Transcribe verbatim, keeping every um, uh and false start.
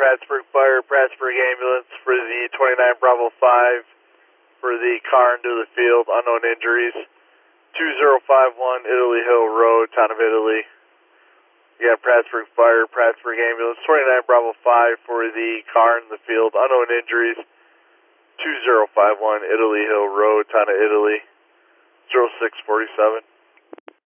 Prattsburg Fire, Prattsburg Ambulance for the twenty-nine Bravo five for the car into the field, unknown injuries. two zero five one Italy Hill Road, town of Italy. You got Prattsburg Fire, Prattsburg Ambulance, twenty-nine Bravo five for the car in the field, unknown injuries. two zero five one Italy Hill Road, town of Italy. zero six four seven.